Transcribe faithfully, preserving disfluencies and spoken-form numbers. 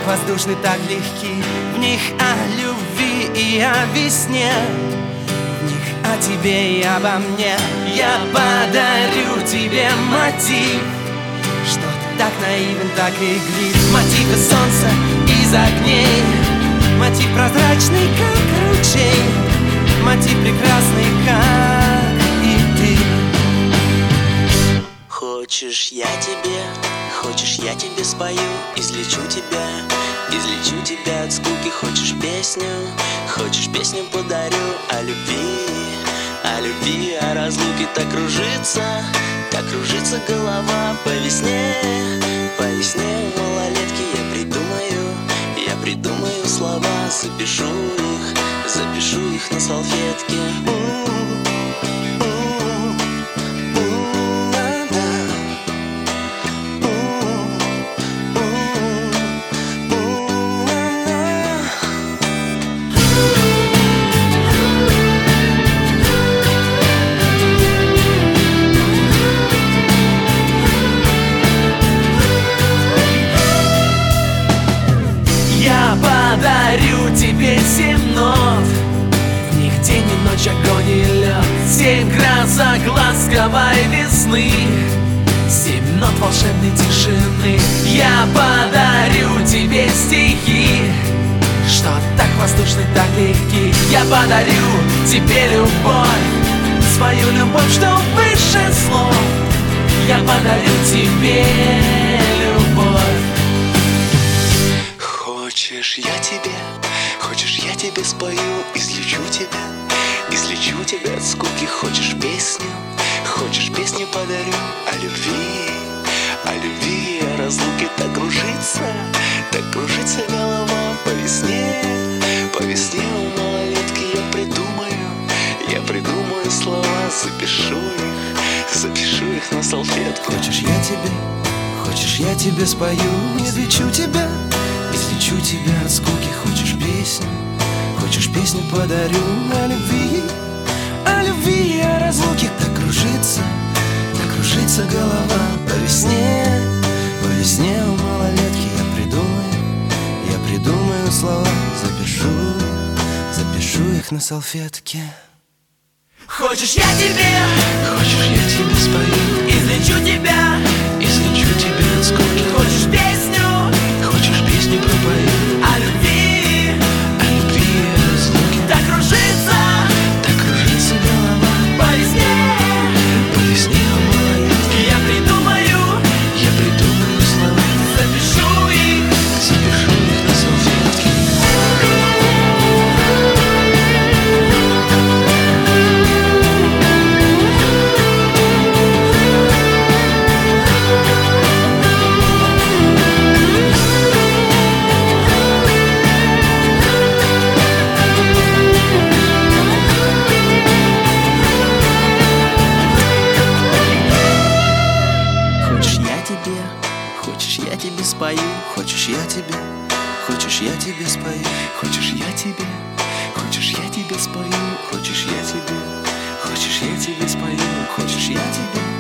воздушны, так легки. В них о любви и о весне, в них о тебе и обо мне. Я подарю тебе мотив, что ты так наивен, так иглив. Мотив из солнца, из огней, мотив прозрачный, как ручей, мотив прекрасный, как и ты. Хочешь, я тебе, хочешь, я тебе спою, излечу тебя, излечу тебя от скуки. Хочешь песню, хочешь песню подарю о любви, о любви, о разлуке. Так кружится, так кружится голова по весне, по весне у малолетки. Я придумаю, я придумаю слова, запишу их, запишу их на салфетке. Я подарю тебе семь нот, в них день и ночь, огонь и лед. Семь красок ласковой весны, семь нот волшебной тишины. Я подарю тебе стихи, что так воздушны, так легки. Я подарю тебе любовь, свою любовь, что выше слов. Я подарю тебе любовь. Хочешь, я тебе, хочешь, я тебе спою, излечу тебя, излечу тебя от скуки. Хочешь песню, хочешь песню подарю о любви, о любви, о разлуке. Так кружится, так кружится голова по весне, по весне у малолетки. Я придумаю, я придумаю слова, запишу их, запишу их на салфетку. Хочешь, я тебе, хочешь, я тебе спою, излечу тебя, излечу тебя от скуки. Хочешь песню, хочешь песню подарю о любви, о любви, о разлуке. Так кружится, так кружится голова по весне, по весне у малолетки. Я придумаю, я придумаю слова, запишу, запишу их на салфетке. Хочешь, я тебе, Хочешь, я тебе спою, излечу тебя, излечу тебя от скуки. хочешь песню Хочешь песню пропою о любви, о любви, о разлуке. так кружится Так кружится голова по весне. по весне у малолетки. Я придумаю, Я придумаю слова, запишу их. запишу их на салфетке. Хочешь, я тебе, хочешь, я тебе спою, Хочешь, я тебе, хочешь, я тебе спою. хочешь, я тебе, хочешь, я тебе спою, Хочешь, я тебе, хочешь, я тебе спою. Хочешь, я тебе,